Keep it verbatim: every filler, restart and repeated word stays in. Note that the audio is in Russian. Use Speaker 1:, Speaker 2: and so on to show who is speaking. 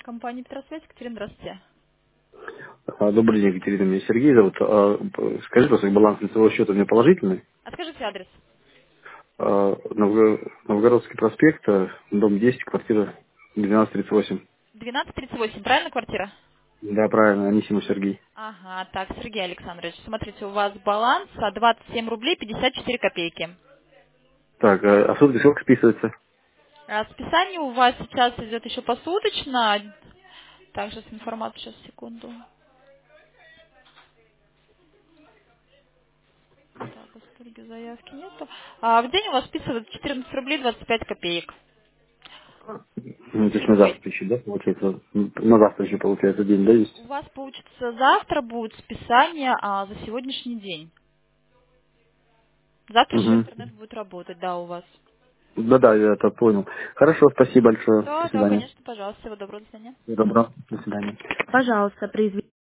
Speaker 1: Компания Петросвязь, Екатерина, здравствуйте.
Speaker 2: А, Добрый день, Екатерина. Меня Сергей зовут. А, п- Скажите, пожалуйста, баланс лицевого счета у меня положительный.
Speaker 1: А скажите адрес.
Speaker 2: А, Новго- Новгородский проспект, а, дом десять, квартира двенадцать тридцать восемь.
Speaker 1: двенадцать тридцать восемь, правильно квартира?
Speaker 2: Да, правильно, Анисимов Сергей.
Speaker 1: Ага, так, Сергей Александрович, смотрите, у вас баланс а, двадцать семь рублей пятьдесят четыре копейки.
Speaker 2: Так, а а сутки сколько списывается?
Speaker 1: А списание у вас сейчас идет еще посуточно. Так, сейчас информацию, сейчас, секунду. Так, у студии заявки нету. А в день у вас списывают четырнадцать рублей двадцать пять копеек.
Speaker 2: Ну, то есть на
Speaker 1: Сегодня.
Speaker 2: завтра еще, да, получается? М, На завтра еще, получается, день, да, есть?
Speaker 1: У вас, получится, завтра будет списание а, за сегодняшний день. Завтра же
Speaker 2: Угу.
Speaker 1: интернет будет работать, да, у вас.
Speaker 2: Да-да, я это понял. Хорошо, спасибо большое. До
Speaker 1: Да, да,
Speaker 2: свидания.
Speaker 1: конечно, пожалуйста. Всего доброго, до свидания.
Speaker 2: Всего доброго. До свидания.
Speaker 1: Пожалуйста, произведите.